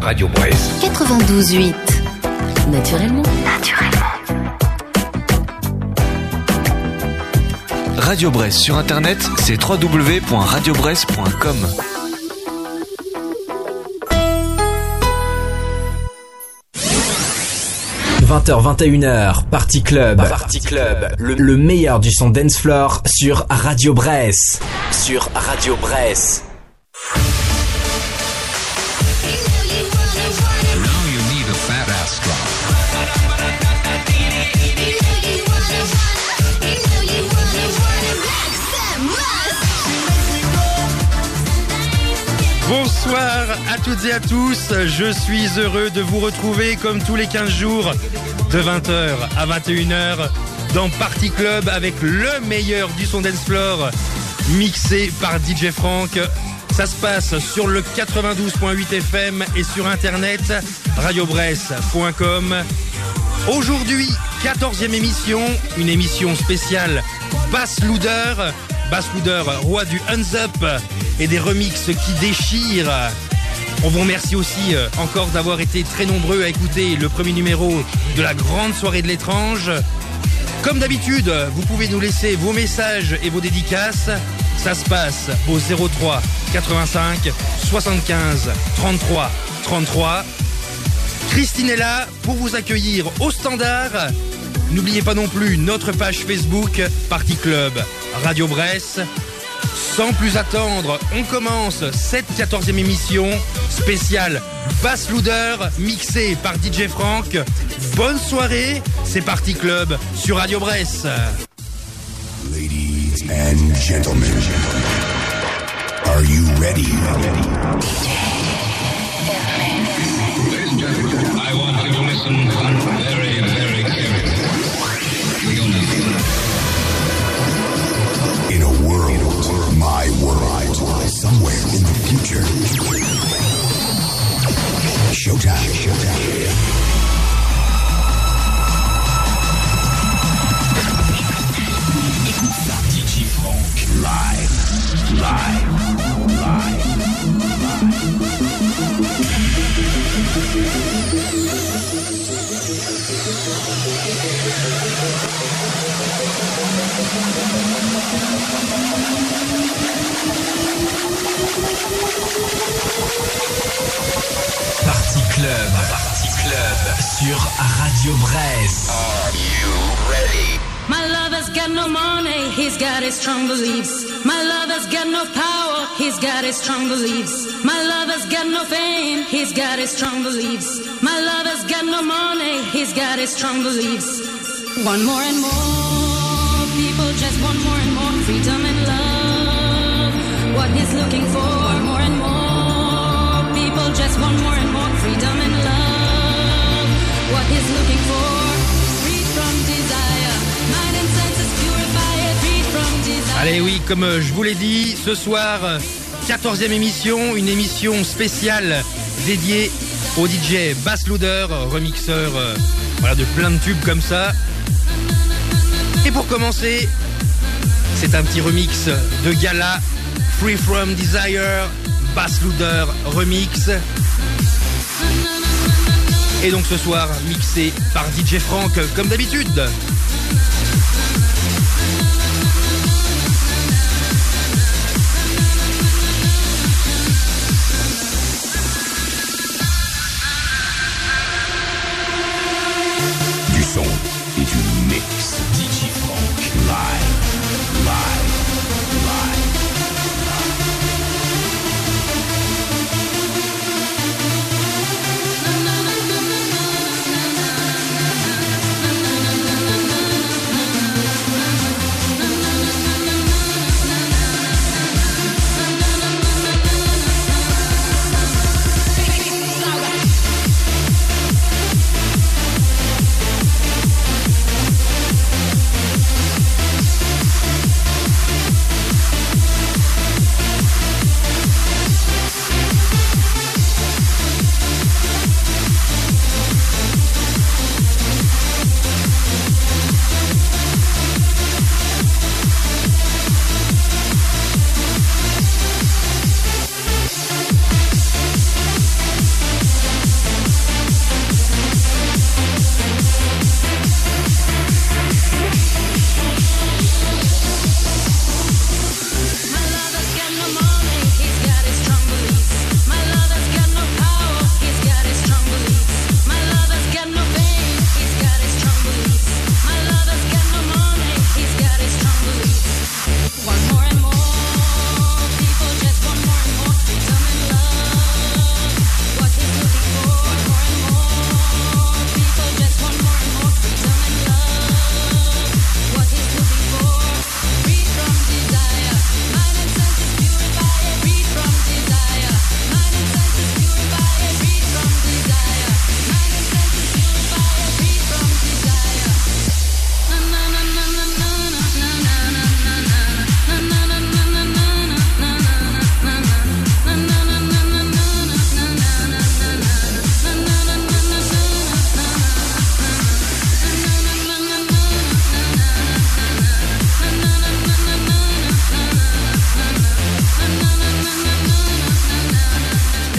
Radio Bresse. 92.8. Naturellement. Radio Bresse sur internet, c'est www.radiobresse.com. 20h-21h, Party Club. Le meilleur du son dance floor sur Radio Bresse. Bonsoir à toutes et à tous, je suis heureux de vous retrouver comme tous les 15 jours de 20h à 21h dans Party Club avec le meilleur du son dance floor mixé par DJ Franck. Ça se passe sur le 92.8 FM et sur internet radiobresse.com. Aujourd'hui, 14e émission, une émission spéciale Bass Loader, roi du hands up et des remixes qui déchirent. On vous remercie aussi encore d'avoir été très nombreux à écouter le premier numéro de la grande soirée de l'étrange. Comme d'habitude, vous pouvez nous laisser vos messages et vos dédicaces. Ça se passe au 03 85 75 33 33. Christine est là pour vous accueillir au standard. N'oubliez pas non plus notre page Facebook Party Club Radio Bresse. Sans plus attendre, on commence cette 14e émission spéciale Bass Loader mixée par DJ Franck. Bonne soirée, c'est Party Club sur Radio Bresse. Ladies and gentlemen, are you ready? I want you to listen very, very carefully. In a world, my world, somewhere in the future. Showtime. DJ Franck live. Party Club sur Radio Bresse. Are you ready? My lover's got no money, he's got his strong beliefs. My lover's got no power, he's got his strong beliefs. My lover's got no fame, he's got his strong beliefs. My lover's got no money, he's got his strong beliefs. Want more and more, people just want more and more freedom and love. What he's looking for, more and more, people just want more and more freedom and love. What he's looking for, free from desire, mind and senses purified, free from desire. Allez oui, comme je vous l'ai dit, ce soir, 14e émission, une émission spéciale dédiée au DJ Bass Loader, remixeur de plein de tubes comme ça. Et pour commencer, c'est un petit remix de Gala, Free From Desire, Bass Loader remix. Et donc ce soir, mixé par DJ Franck, comme d'habitude. Du son et du mix. DJ Franck live.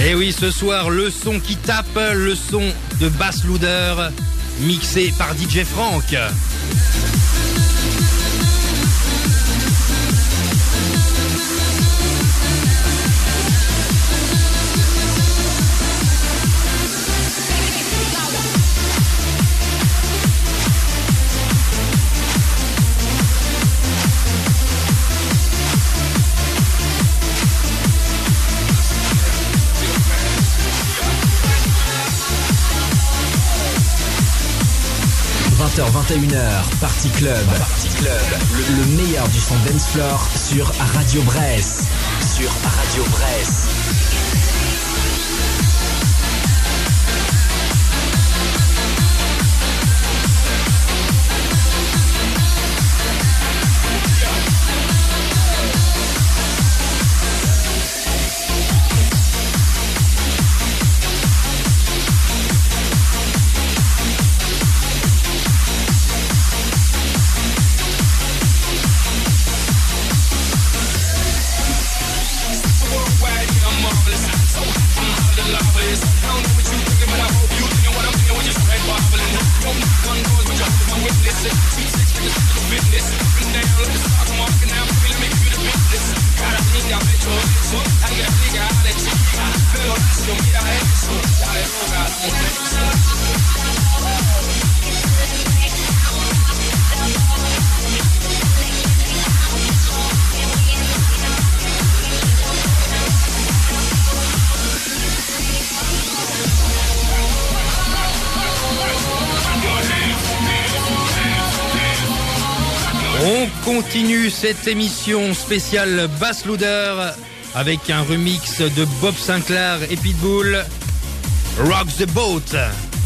Et oui, ce soir, le son qui tape, le son de Bass Loader, mixé par DJ Frank. h 21h, Party Club. Le meilleur du son dance floor sur Radio Bresse. On continue cette émission spéciale Bass Loader avec un remix de Bob Sinclair et Pitbull, Rock the Boat.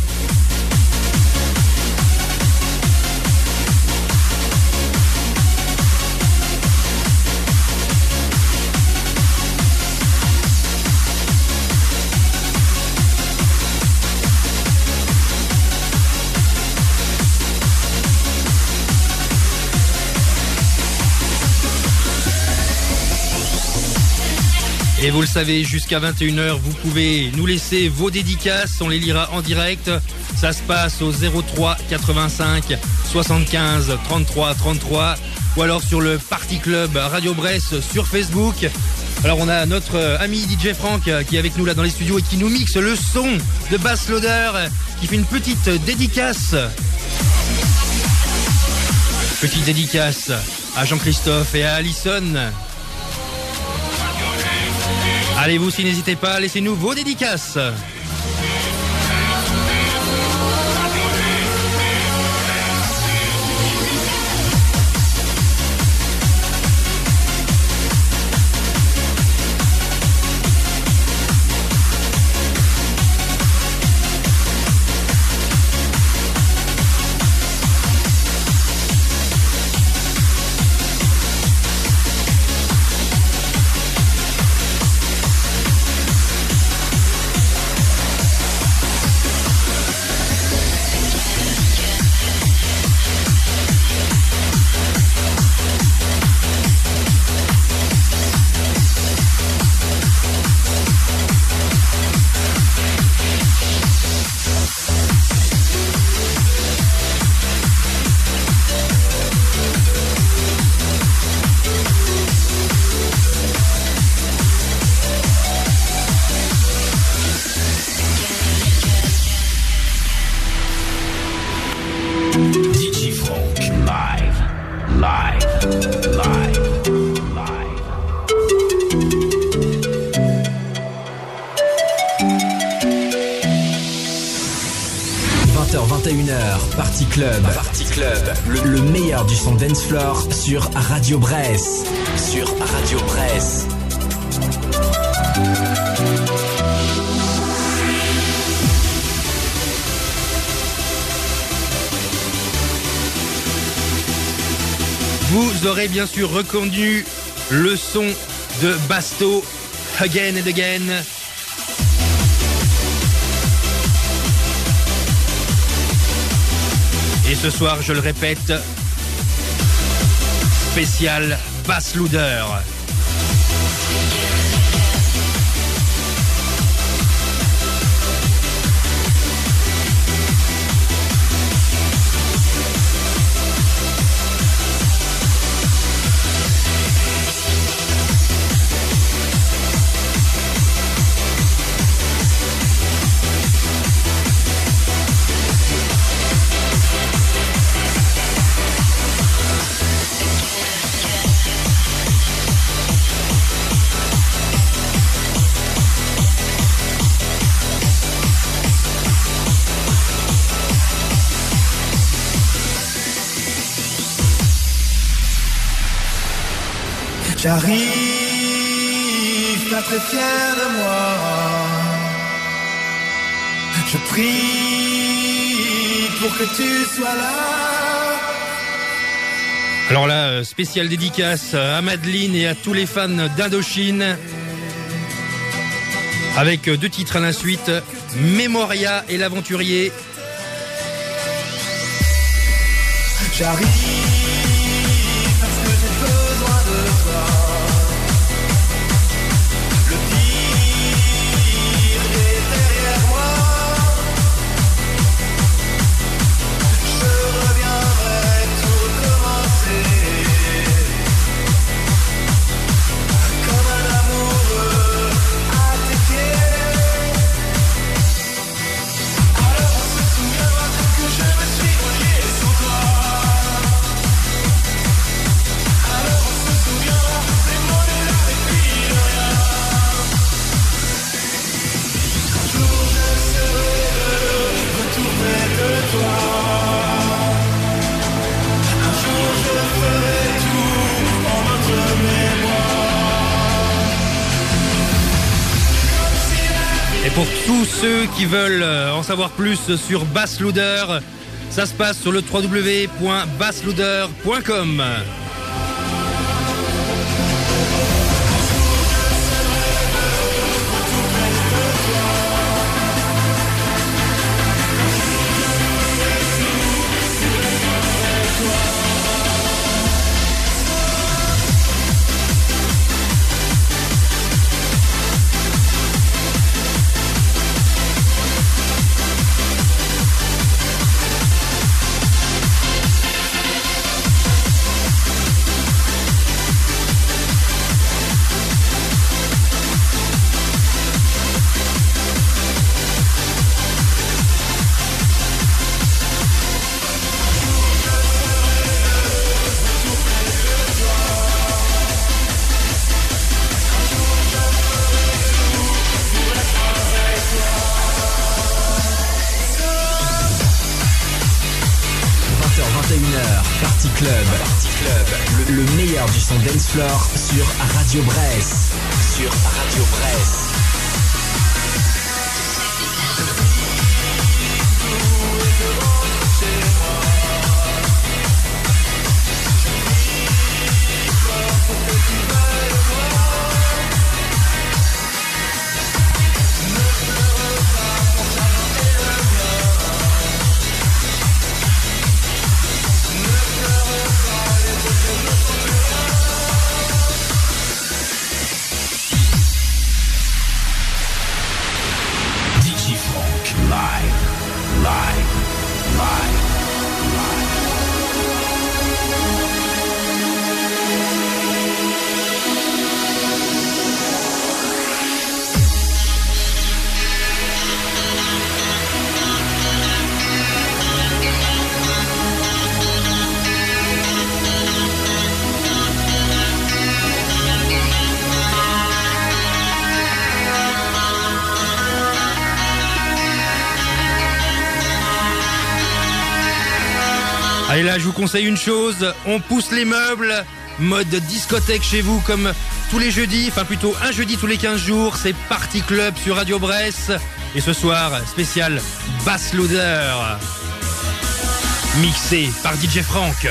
Et vous le savez, jusqu'à 21h, vous pouvez nous laisser vos dédicaces, on les lira en direct. Ça se passe au 03 85 75 33 33 ou alors sur le Party Club Radio Bresse sur Facebook. Alors on a notre ami DJ Frank qui est avec nous là dans les studios et qui nous mixe le son de Bass Loader, qui fait une petite dédicace. Petite dédicace à Jean-Christophe et à Alison. Allez, vous aussi, n'hésitez pas, laissez-nous vos dédicaces. DJ Frank live. 20h-21h, Party Club. Le meilleur du son dance floor sur Radio Bresse. Vous aurez bien sûr reconnu le son de Basto, Again and Again. Et ce soir, je le répète, spécial Bass Loader. J'arrive, pas très fier de moi. Je prie pour que tu sois là. Alors là, spéciale dédicace à Madeleine et à tous les fans d'Indochine. Avec 2 titres à la suite, Memoria et l'Aventurier. J'arrive parce que j'ai besoin de toi. Le pire est derrière moi. Je reviendrai tout recommencer. Comme un amoureux à tes pieds. Alors on se souviendra que je me suis noyé sans toi. Alors on se souviendra des mots de la et puis de rien. Un jour je serai de retour près de toi. Un jour je ferai tout en notre mémoire. Et pour tous ceux qui veulent en savoir plus sur Bassloader, ça se passe sur le www.bassloader.com. Party Club. Le meilleur du son dance floor sur Radio Bresse. Allez là, je vous conseille une chose, on pousse les meubles, mode discothèque chez vous comme tous les jeudis, enfin plutôt un jeudi tous les 15 jours, c'est Party Club sur Radio Bresse. Et ce soir, spécial Bassloader, mixé par DJ Franck.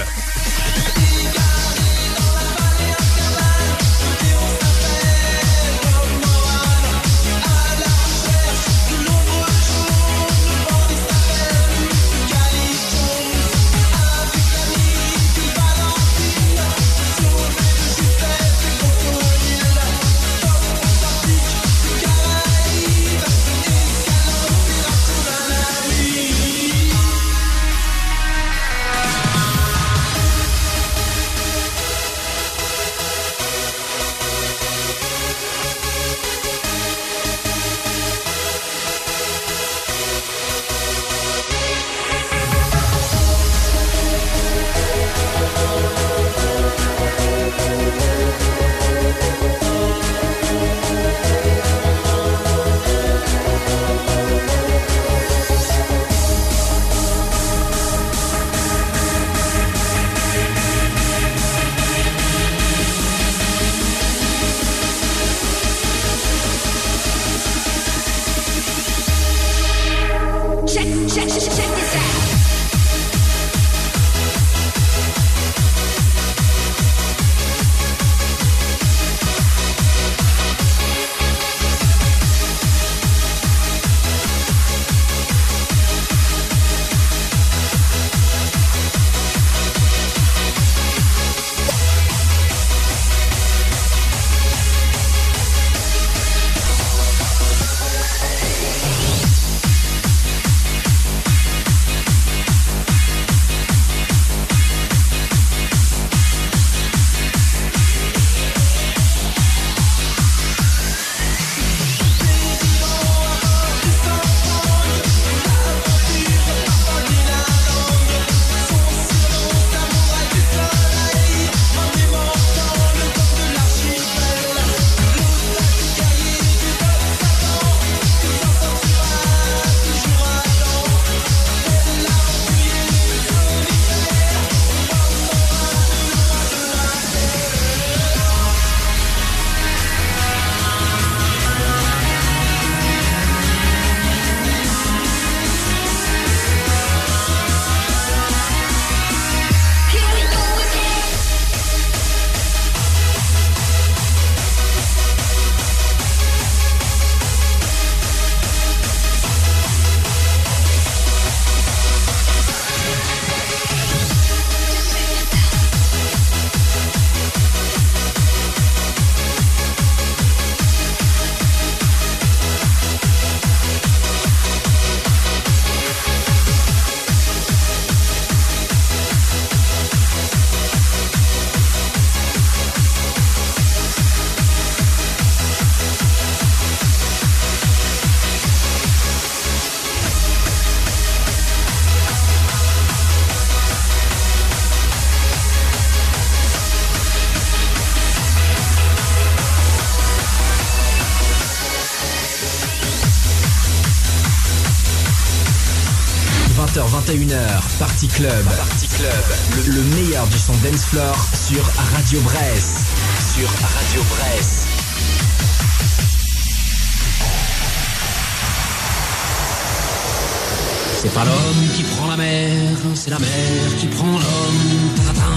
check this out. Party Club. Le meilleur du son dance floor sur Radio Bresse. C'est pas l'homme qui prend la mer, c'est la mer qui prend l'homme.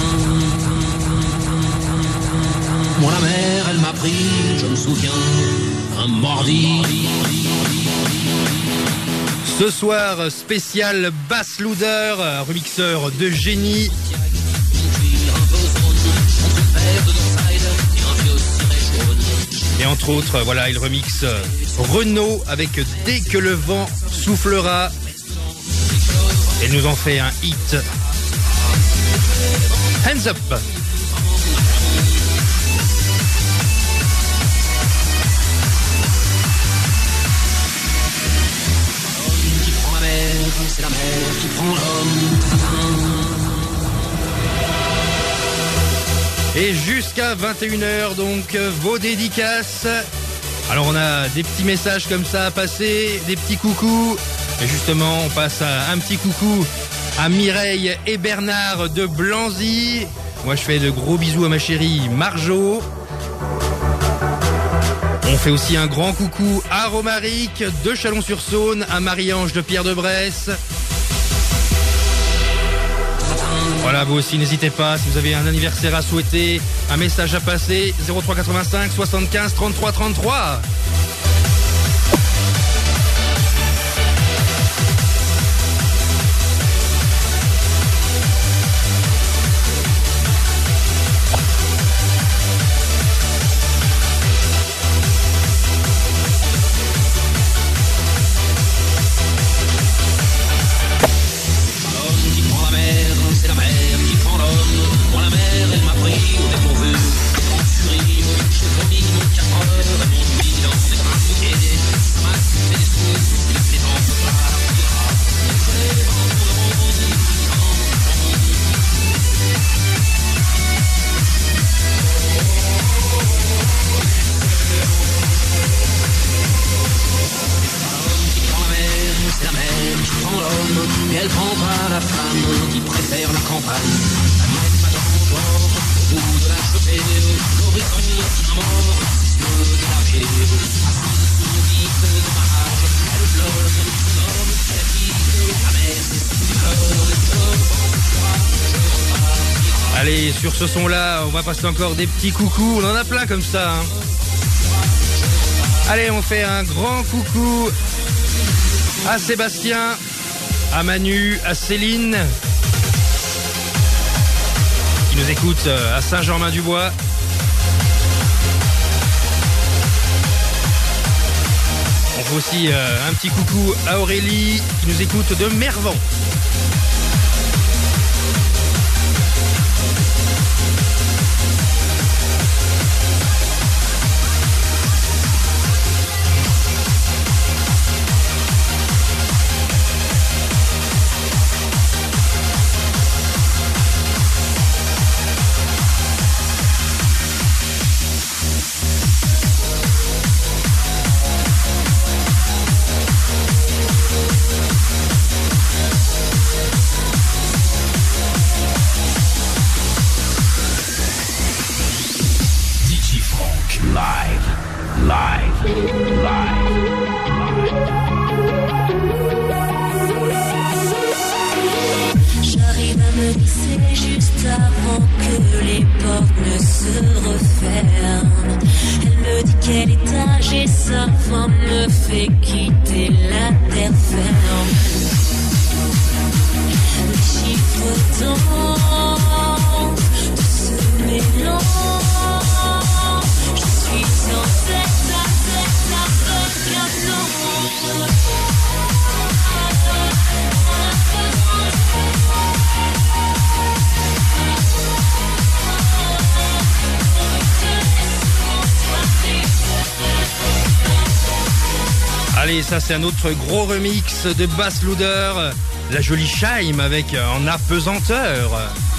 Moi la mer, elle m'a pris, je me souviens, un mordi. Ce soir, spécial Bass Loader, remixeur de génie. Et entre autres, voilà, il remixe Renaud avec Dès que le vent soufflera. Et nous en fait un hit. Hands Up. C'est la mer qui prend l'homme. Et jusqu'à 21h, donc, vos dédicaces. Alors, on a des petits messages comme ça à passer, des petits coucous. Et justement, on passe un petit coucou à Mireille et Bernard de Blanzy. Moi, je fais de gros bisous à ma chérie Marjo. On fait aussi un grand coucou à Romaric de Chalon-sur-Saône, à Marie-Ange de Pierre-de-Bresse. Voilà, vous aussi, n'hésitez pas, si vous avez un anniversaire à souhaiter, un message à passer, 03 85 75 33 33. sur ce son-là, on va passer encore des petits coucous. On en a plein comme ça. Hein. Allez, on fait un grand coucou à Sébastien, à Manu, à Céline, qui nous écoute à Saint-Germain-du-Bois. On fait aussi un petit coucou à Aurélie, qui nous écoute de Mervan. J'arrive à me glisser juste avant que les portes ne se referment. Elle me dit quel étage et sa femme me fait quitter la terre ferme. Les chiffres tentent de se mélanger. Je suis dans cette canon. Allez, ça c'est un autre gros remix de Bass Loader, la jolie Shime avec en apesanteur.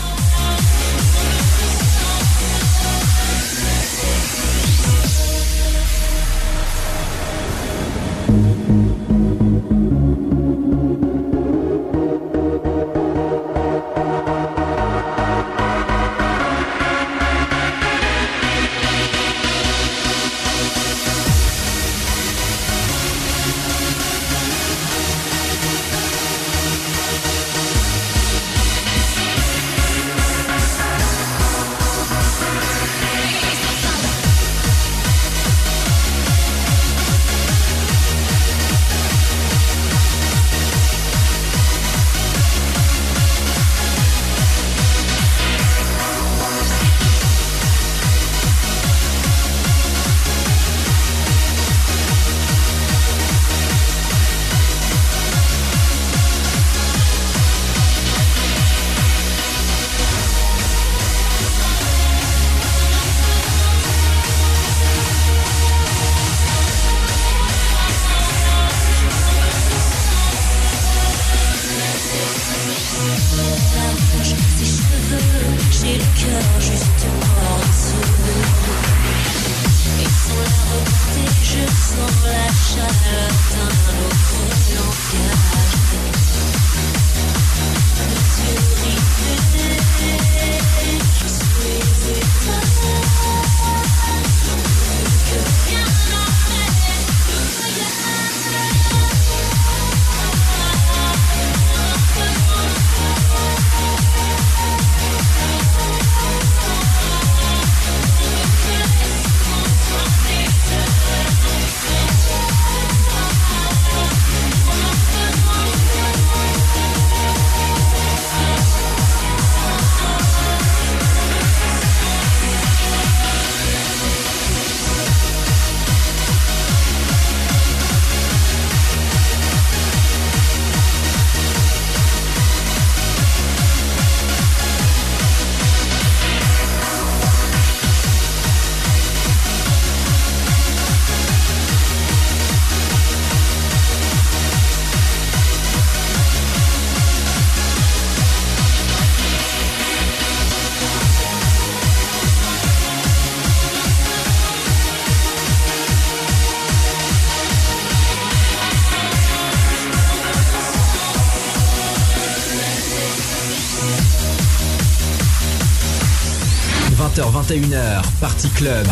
h 21h, Party Club.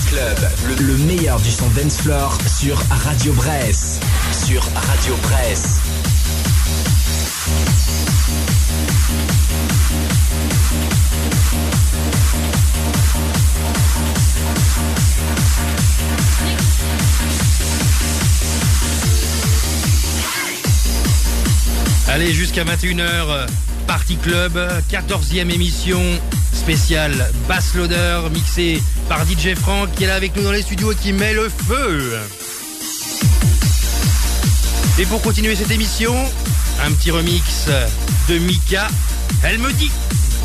Le meilleur du son dance floor sur Radio Bresse. Allez, jusqu'à 21h, Party Club, 14e émission spéciale Bass Loader, mixée par DJ Frank, qui est là avec nous dans les studios et qui met le feu. Et pour continuer cette émission, un petit remix de Mika, Elle me dit.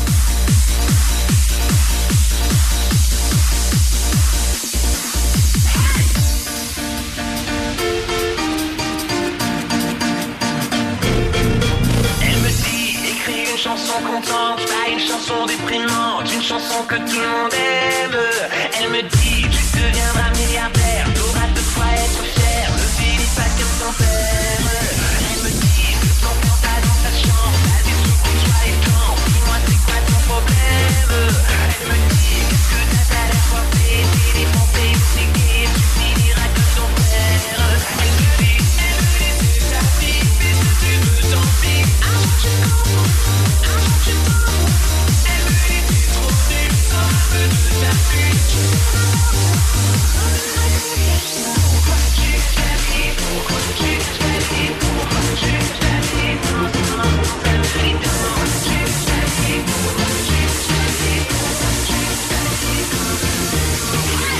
Une chanson contente, pas une chanson déprimante, une chanson que tout le monde aime. Elle me dit, tu deviendras milliardaire, t'auras de quoi être fier, ne finis pas comme ton père. Elle me dit, ton père pas dans ta chambre, t'as des sous pour toi et quand, dis-moi c'est quoi ton problème. Elle me dit, qu'est-ce que t'as l'air forcé, t'es dépensé, c'est gay, tu finiras comme ton père. Elle me dit, c'est ta vie, fais ce que tu veux, tant pis, un jour tu comprends. Elle me dit t'es trop nul, sors un peu de ta pute. Pourquoi tu fais la vie, pourquoi tu fais la vie, pourquoi tu fais la vie, pourquoi tu fais la vie, pourquoi tu fais la vie, pourquoi tu fais la vie, pourquoi tu fais la vie.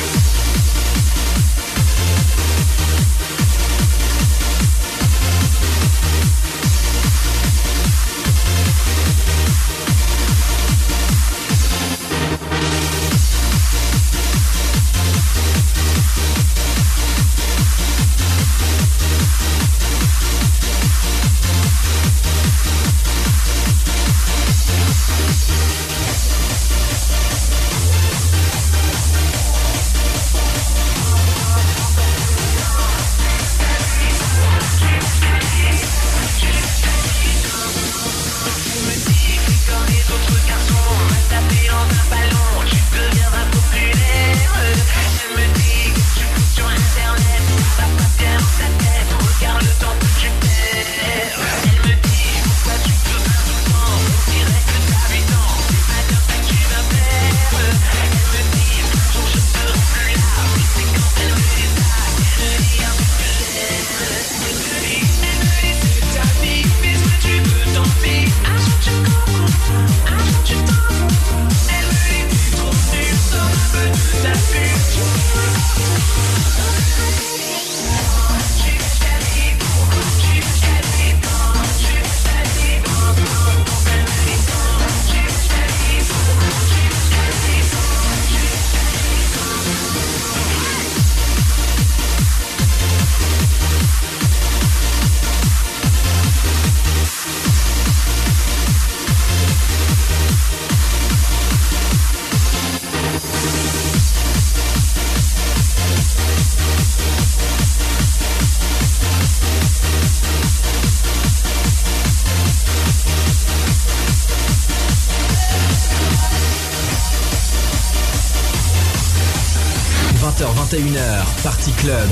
Party Club.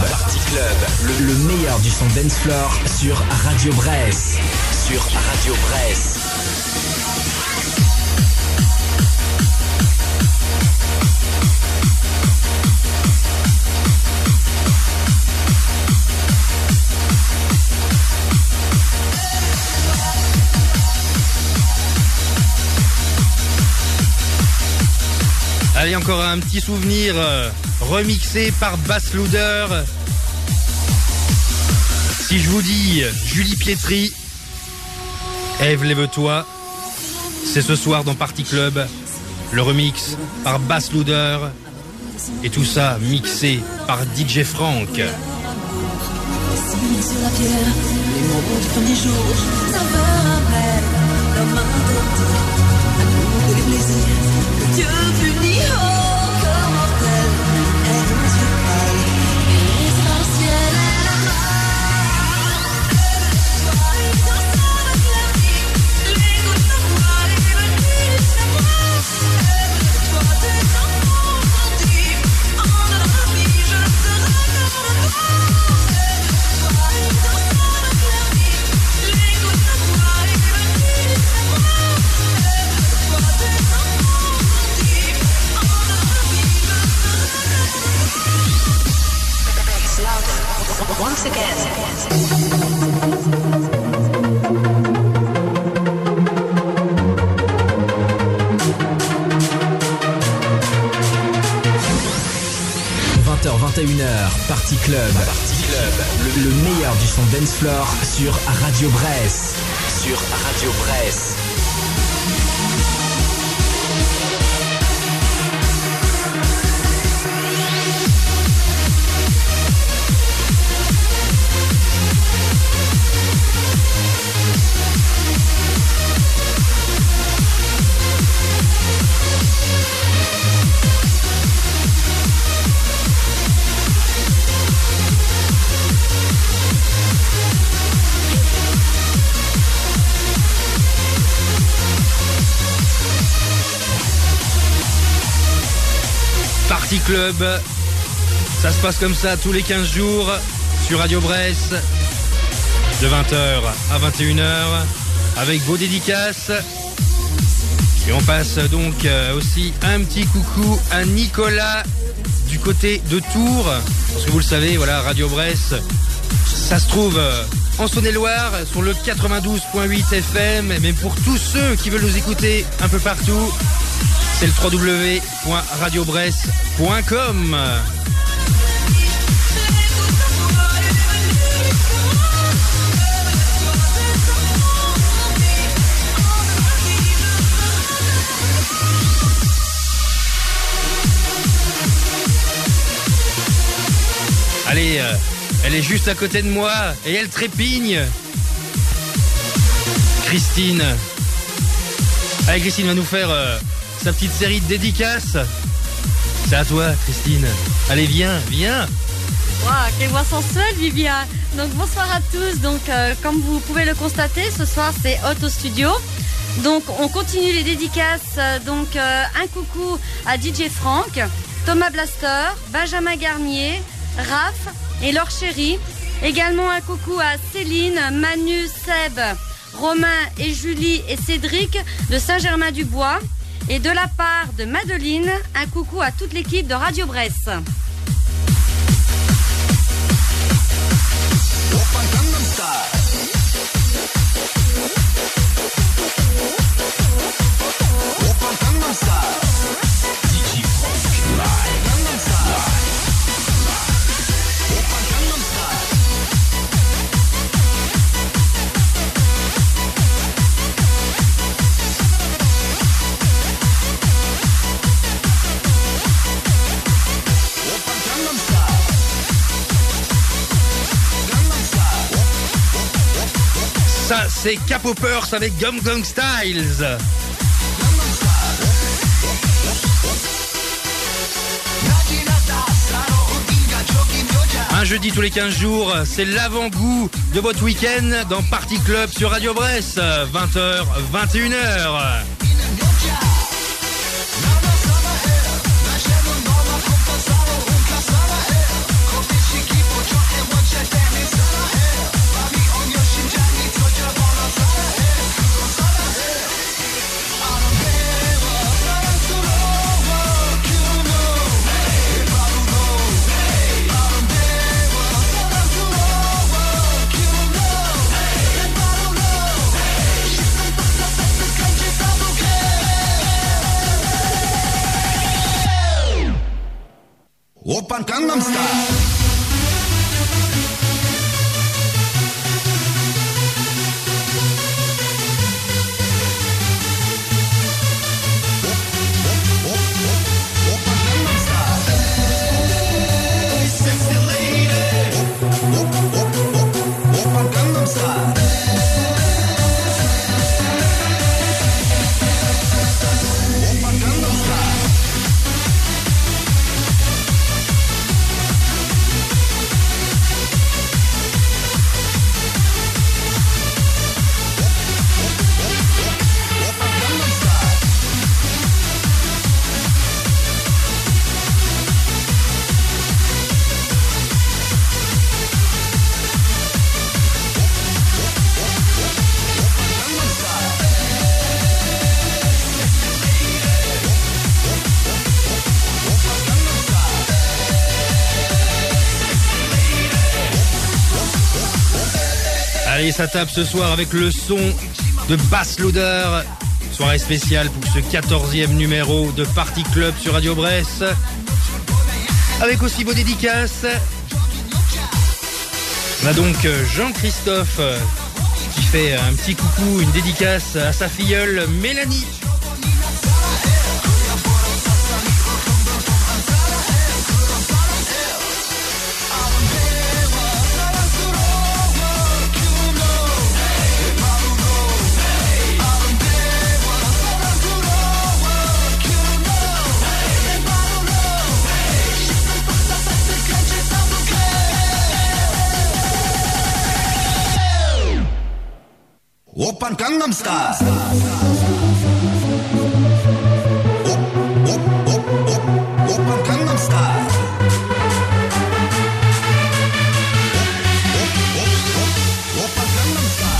Le meilleur du son dance floor sur Radio Bresse. Allez, encore un petit souvenir remixé par Bass Loader. Si je vous dis Julie Pietri, Ève lève-toi, c'est ce soir dans Party Club, le remix par Bass Loader et tout ça mixé par DJ Frank. Sur la pierre, les mots du premier jour, ça va après, comme un dentiste, à nous de les plaisirs, que Dieu punit, oh, comme mortel, elle ne se paille, et l'essentiel est la mort. Elle dans sa clarté, les gouttes de voix, les vertus de moi, toi tes enfants sentis, en de la vie, je serai comme toi. Oh, Party Club. Le meilleur du son dance floor sur Radio Bresse. Party Club, ça se passe comme ça tous les 15 jours sur Radio Bresse, de 20h à 21h, avec vos dédicaces. Et on passe donc aussi un petit coucou à Nicolas du côté de Tours, parce que vous le savez, voilà, Radio Bresse, ça se trouve en Saône-et-Loire sur le 92.8 FM, mais pour tous ceux qui veulent nous écouter un peu partout, c'est le www.radiobresse.com. Allez, elle est juste à côté de moi et elle trépigne. Christine. Allez, Christine va nous faire sa petite série de dédicaces. C'est à toi, Christine. Allez, viens. Wow, quelle voix sensuelle, Viviane. Donc bonsoir à tous. Donc comme vous pouvez le constater, ce soir c'est hot au studio. Donc on continue les dédicaces. Donc un coucou à DJ Franck, Thomas Blaster, Benjamin Garnier, Raph et leur chérie. Également un coucou à Céline, Manu, Seb, Romain et Julie et Cédric de Saint-Germain-du-Bois. Et de la part de Madeline, un coucou à toute l'équipe de Radio Bresse. Ça, c'est K-Popers avec Gangnam Styles. Un jeudi tous les 15 jours, c'est l'avant-goût de votre week-end dans Party Club sur Radio Bresse, 20h, 21h. Oppan Gangnam Style. Allez, ça tape ce soir avec le son de Bass Loader. Soirée spéciale pour ce 14e numéro de Party Club sur Radio Bresse. Avec aussi vos dédicaces. On a donc Jean-Christophe qui fait un petit coucou, une dédicace à sa filleule Mélanie. Oppan Gangnam Style. Oppan Gangnam Style. Oppan Gangnam Style.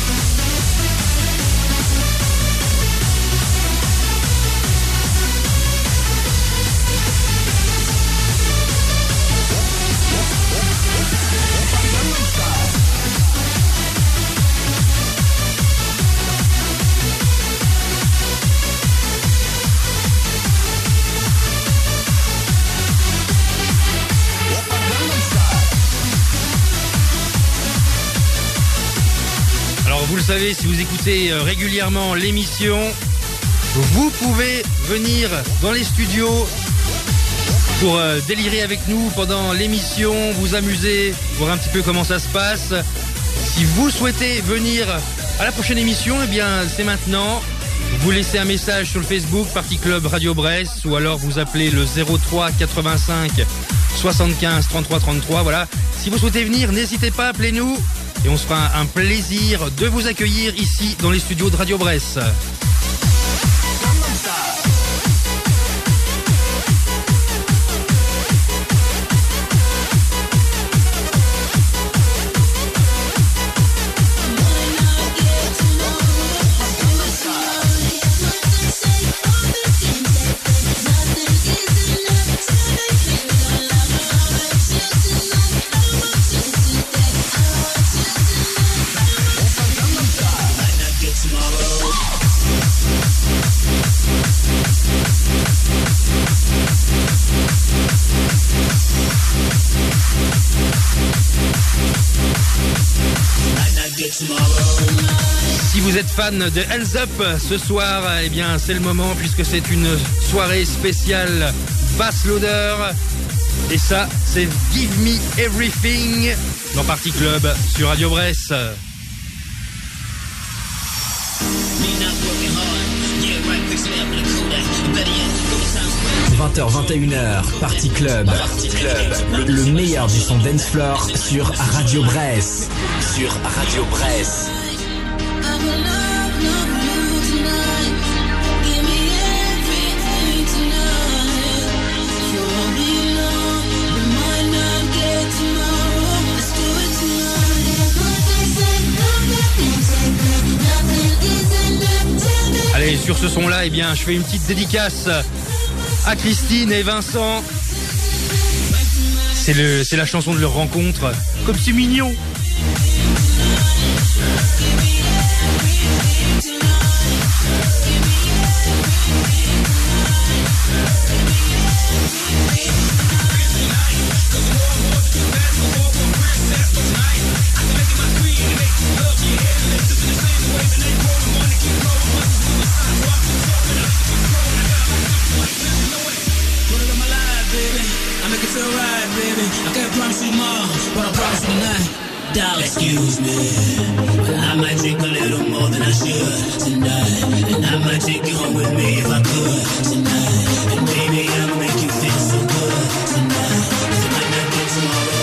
Vous le savez, si vous écoutez régulièrement l'émission, vous pouvez venir dans les studios pour délirer avec nous pendant l'émission, vous amuser, voir un petit peu comment ça se passe. Si vous souhaitez venir à la prochaine émission, eh bien c'est maintenant. Vous laissez un message sur le Facebook Party Club Radio Brest ou alors vous appelez le 03 85 75 33 33. Voilà. Si vous souhaitez venir, n'hésitez pas, appelez-nous. Et on se fera un plaisir de vous accueillir ici dans les studios de Radio Brest. Si vous êtes fan de Hands Up ce soir, eh bien c'est le moment puisque c'est une soirée spéciale Bass Loader. Et ça, c'est Give Me Everything dans Party Club sur Radio Brest. 20h, 21h, Party Club. Le meilleur du son dance floor sur Radio Brest. Allez, sur ce son-là, eh bien, je fais une petite dédicace à Christine et Vincent. C'est la chanson de leur rencontre. Comme c'est mignon. Excuse me, I might drink a little more than I should tonight, and I might take you home with me if I could tonight, and baby I'll make you feel so good tonight, 'cause it might not get tomorrow.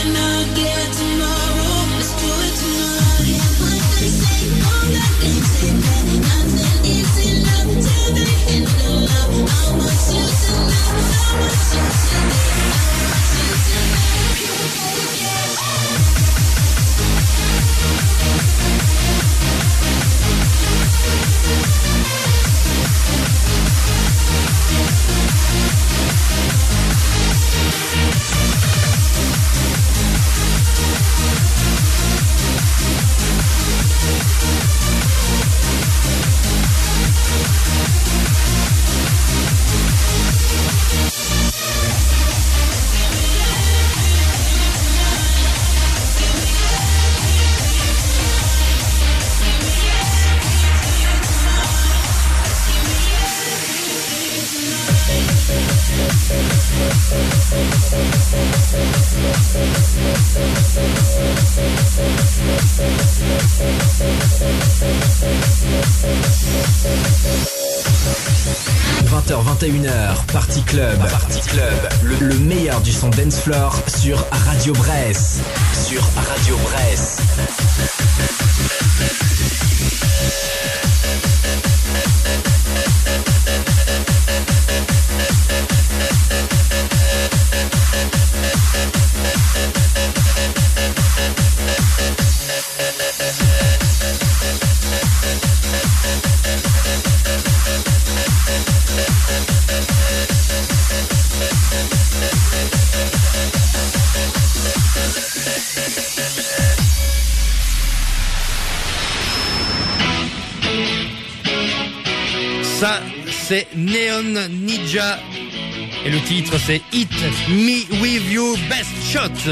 20h-21h, Party Club. Le meilleur du son dance floor sur Radio Bresse. Ça, c'est Neon Ninja. Et le titre, c'est Hit Me With You Best Shot.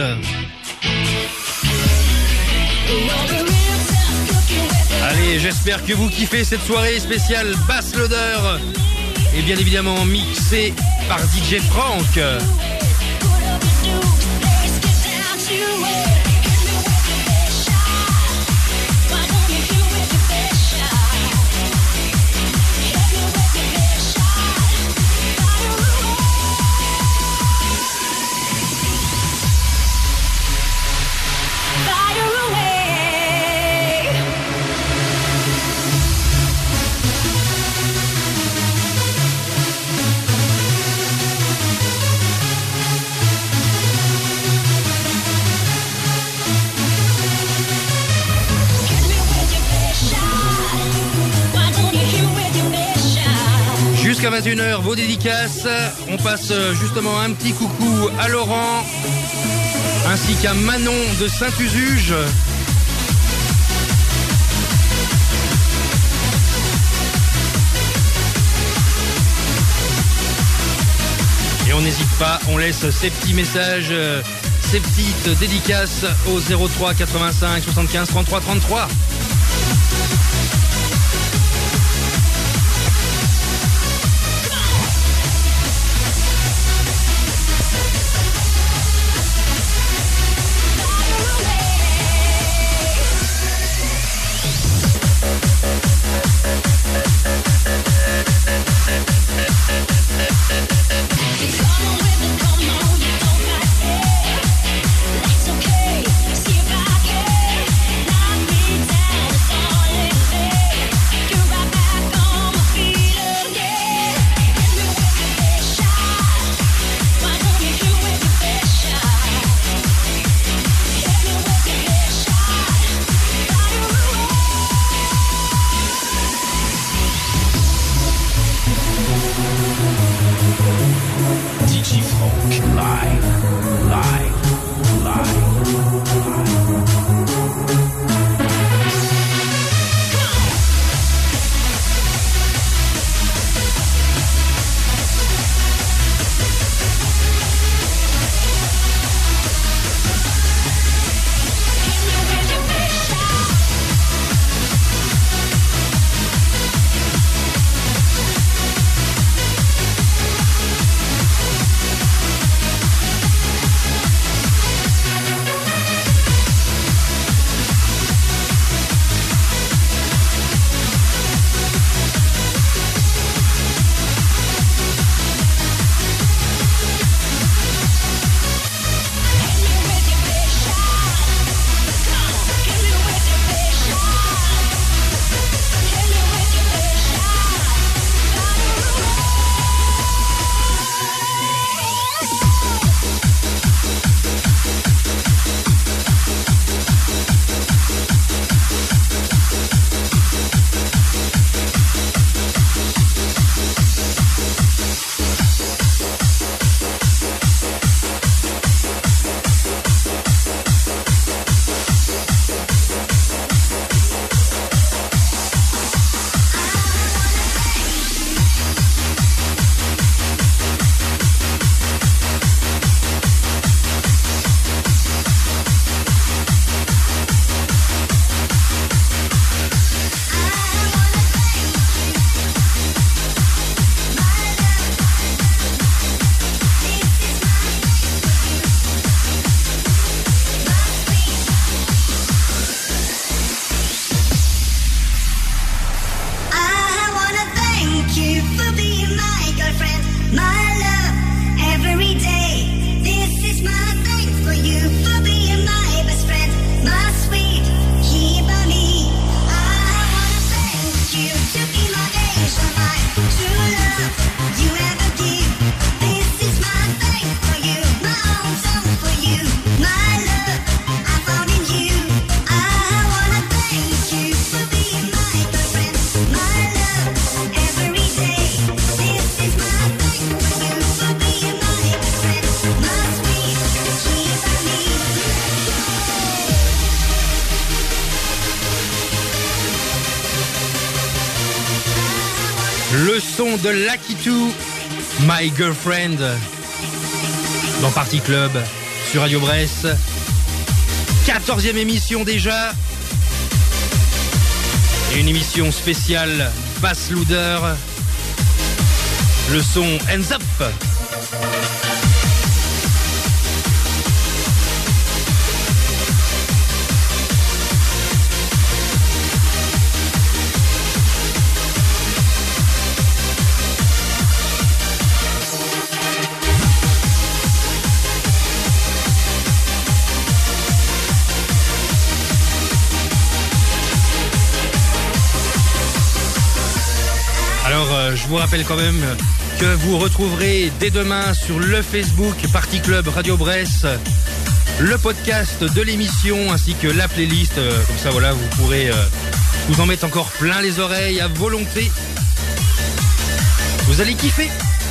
Allez, j'espère que vous kiffez cette soirée spéciale Bass Loader. Et bien évidemment mixée par DJ Frank. Jusqu'à 21h, vos dédicaces. On passe justement un petit coucou à Laurent, ainsi qu'à Manon de Saint-Usuge. Et on n'hésite pas, on laisse ces petits messages, ces petites dédicaces au 03 85 75 33 33. See if I can knock me down. It's all in vain. you for being my best friend, my sweet Hibari. I wanna thank you to be my angel, my true love you ever give. This is my thank for you, my own song for you, my love I found in you. I wanna thank you for being my best friend, my love every day. This is my thank for you for being my best friend, my sweet Hibari. Le son de Lucky Two, My Girlfriend, dans Party Club sur Radio Brest. 14e émission déjà. Et une émission spéciale Bass Loader. Le son Hands Up. Je vous rappelle quand même que vous retrouverez dès demain sur le Facebook Party Club Radio Brest le podcast de l'émission ainsi que la playlist. Comme ça, voilà, vous pourrez vous en mettre encore plein les oreilles à volonté. Vous allez kiffer.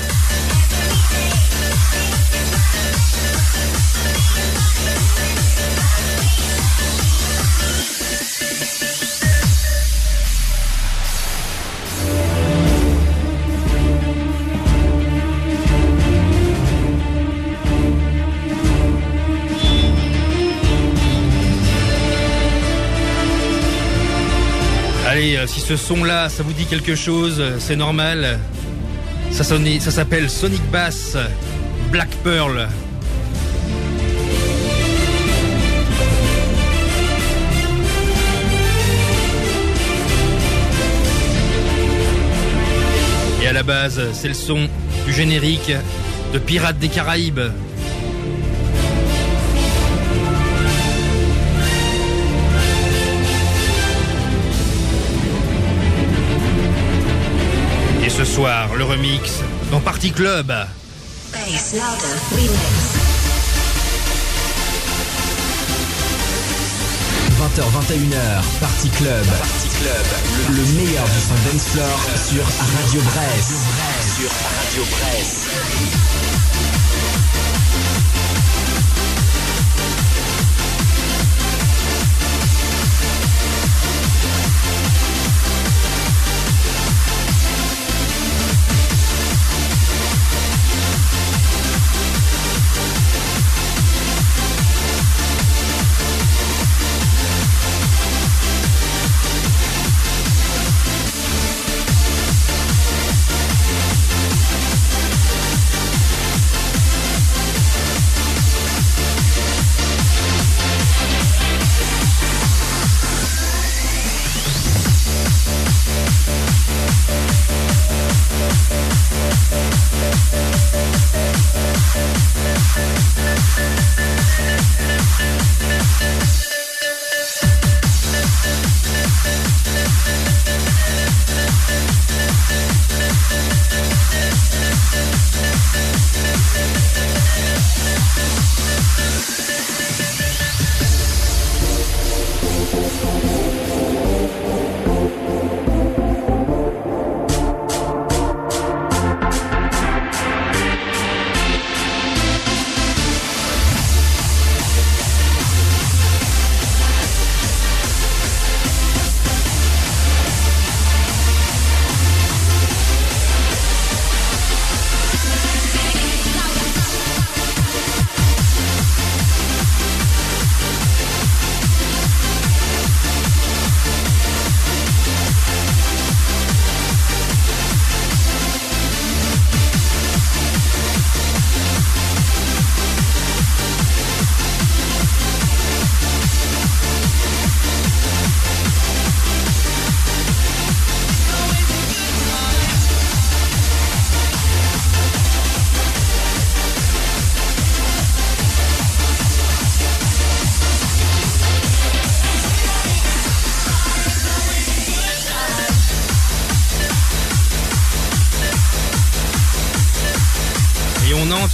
Allez, si ce son-là, ça vous dit quelque chose, c'est normal. Ça s'appelle Sonic Bass, Black Pearl. Et à la base, c'est le son du générique de Pirates des Caraïbes. Ce soir, le remix dans Party Club. Bass Louder Remix. 20h, 21h, Party Club. Le meilleur du son dance floor sur Radio Brest.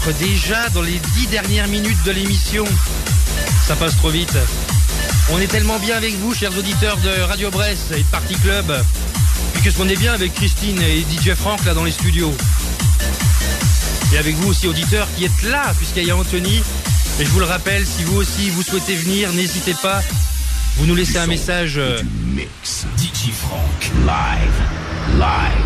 être déjà dans les 10 dernières minutes de l'émission. Ça passe trop vite. On est tellement bien avec vous, chers auditeurs de Radio Brest et de Party Club. Puis qu'est-ce qu'on est bien avec Christine et DJ Franck là dans les studios. Et avec vous aussi, auditeurs, qui êtes là, puisqu'il y a Anthony. Et je vous le rappelle, si vous aussi vous souhaitez venir, n'hésitez pas. Vous nous laissez un message. Mix. DJ Franck. Live.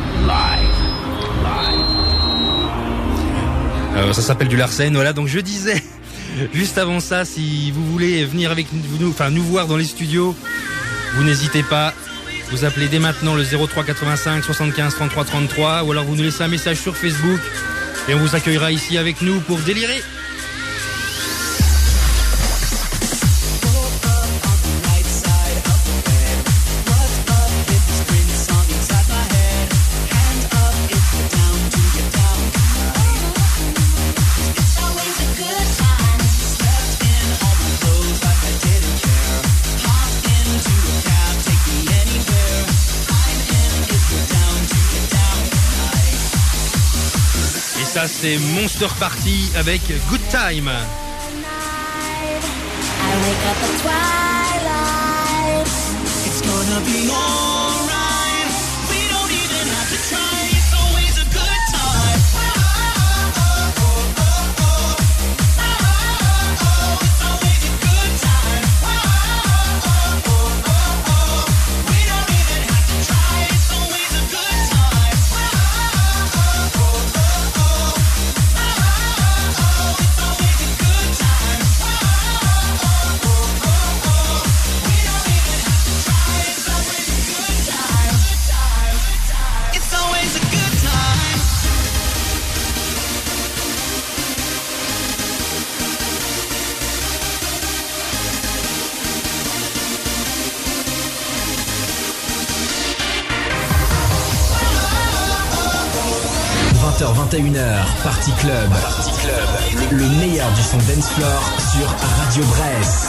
Ça s'appelle du Larsen, voilà. Donc je disais, juste avant ça, si vous voulez venir avec nous, enfin nous voir dans les studios, vous n'hésitez pas. Vous appelez dès maintenant le 03 85 75 33 33 ou alors vous nous laissez un message sur Facebook et on vous accueillera ici avec nous pour délirer. Ça c'est Monster Party avec Good Time. I wake up at twilight. It's gonna be alright. We don't even have to try. It's always a good time. It's always a good time. We don't even have to try. It's always a good time. h 21h, Party Club. Le meilleur du son dance floor sur Radio Brest.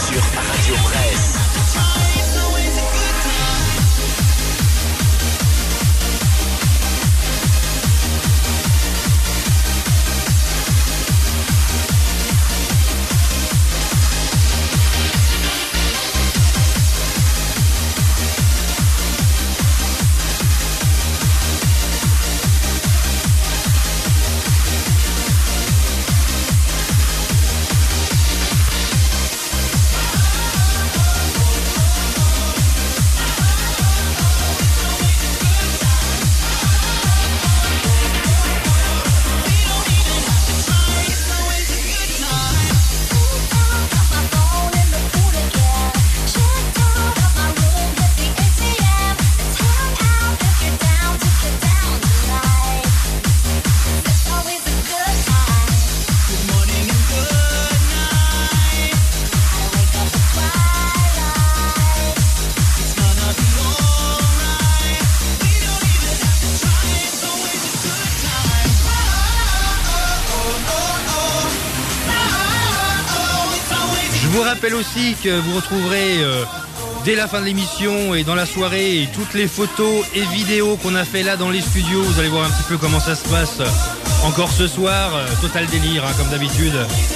Je vous rappelle aussi que vous retrouverez dès la fin de l'émission et dans la soirée toutes les photos et vidéos qu'on a fait là dans les studios. Vous allez voir un petit peu comment ça se passe encore ce soir. Total délire, hein, comme d'habitude.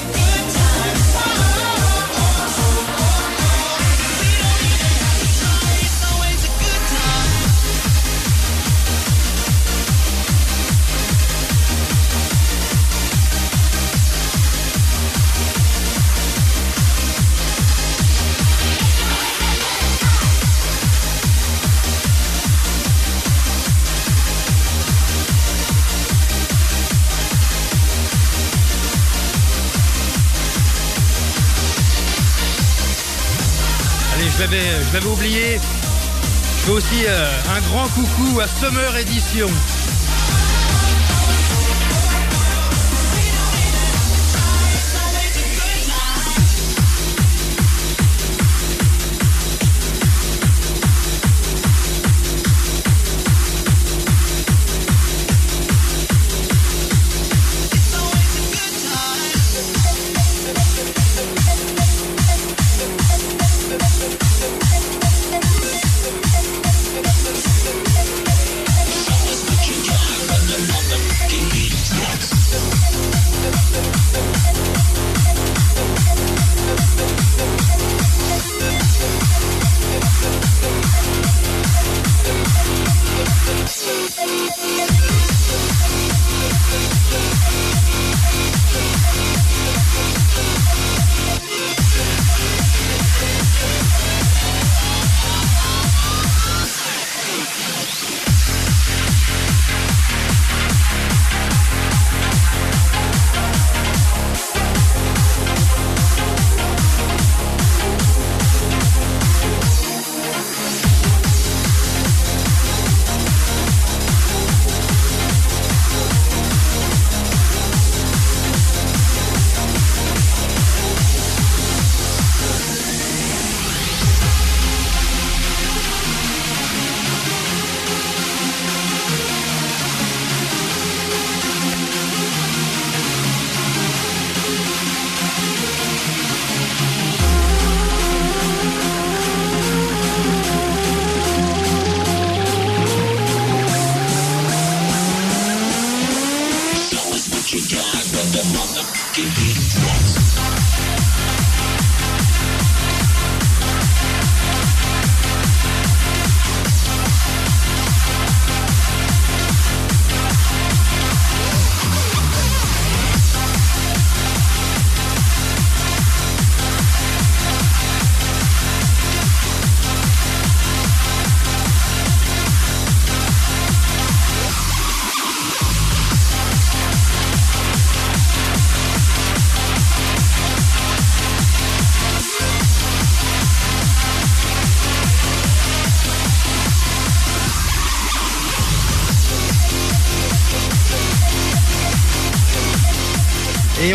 Je l'avais oublié. Je fais aussi un grand coucou à Summer Edition.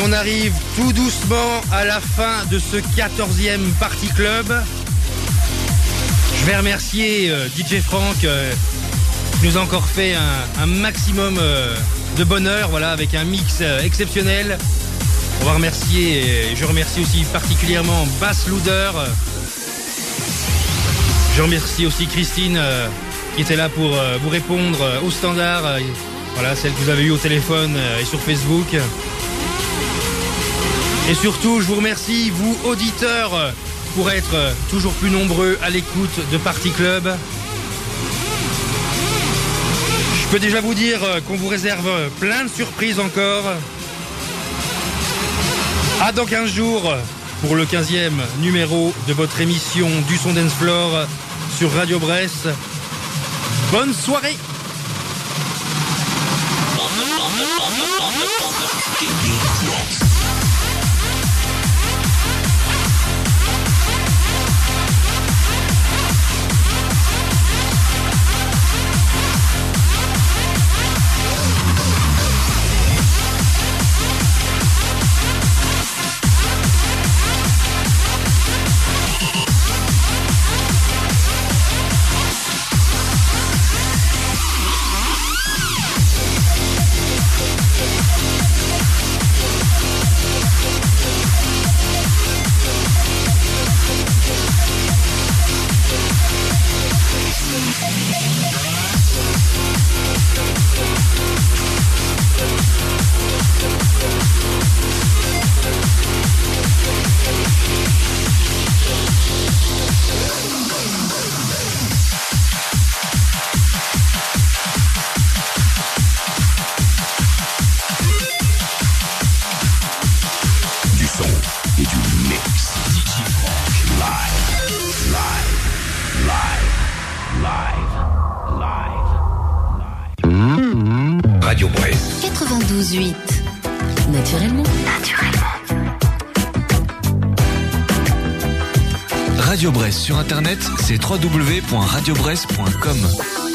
on arrive tout doucement à la fin de ce 14e Party Club. Je vais remercier DJ Franck qui nous a encore fait un maximum de bonheur, voilà, avec un mix exceptionnel. On va remercier, et je remercie aussi particulièrement Bass Luder. Je remercie aussi Christine qui était là pour vous répondre au standard. Voilà, celle que vous avez eue au téléphone et sur Facebook. Et surtout, je vous remercie, vous auditeurs, pour être toujours plus nombreux à l'écoute de Party Club. Je peux déjà vous dire qu'on vous réserve plein de surprises encore. À dans 15 jours pour le 15e numéro de votre émission du Son Dance Floor sur Radio Brest. Bonne soirée. Radio Brest. 92.8. Naturellement. Radio Brest sur internet, c'est www.radiobrest.com.